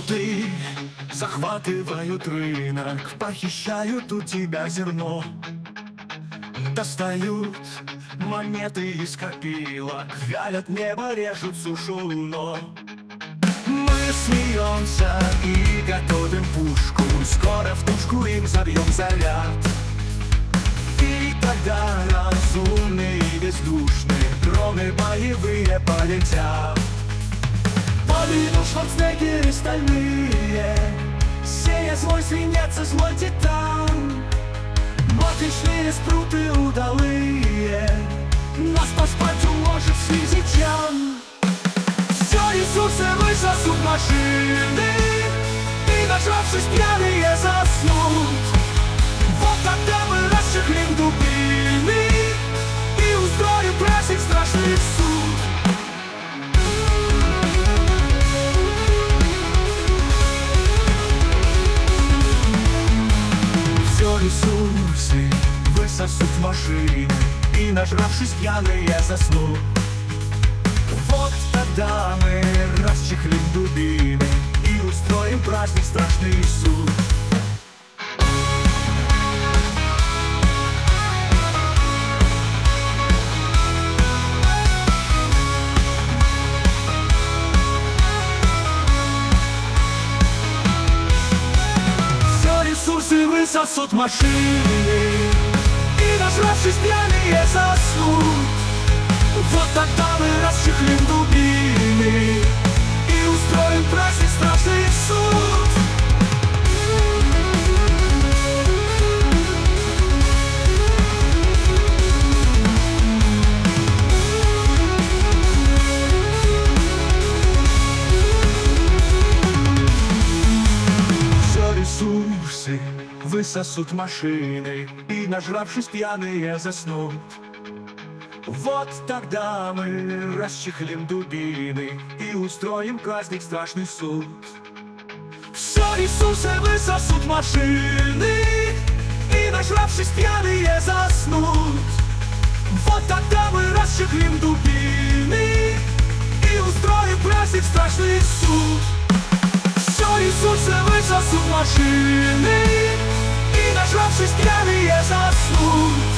Воды захватывают рынок, похищают у тебя зерно. Достают монеты из копилок, вялят небо, режут сушу, но мы смеемся и готовим пушку. Скоро в тушку им забьем заряд. И тогда разумные и бездушные дроны боевые полетят. Полину Шварценеггеры стальные, сея злой свинец и злой титан. Отличные спруты удалые, нас поспать уложит слизичан. Все ресурсы высосут машины, и, нажравшись, пьяные заснут. Вот тогда мы расчехлим дубины и устроим праздник страшный суд. Все ресурсы высосут машины, и, нажравшись, пьяные заснут. Вот тогда мы расчехлим дубины и устроим праздник страшный суд. Ресурсы высосут машины, и, нажравшись, пьяные заснут. Вот тогда мы расчехлим дубины и устроим праздник страшный суд. Все ресурсы высосут машины, и, нажравшись, пьяные заснут. Вот тогда мы расчехлим дубины и устроим праздник страшный суд. Все ресурсы высосут машины, и, нажравшись, пьяные заснут. Вот тогда мы расчехлим дубины и устроим праздник страшный суд. Все ресурсы высосут машины, и, нажравшись, пьяные заснут.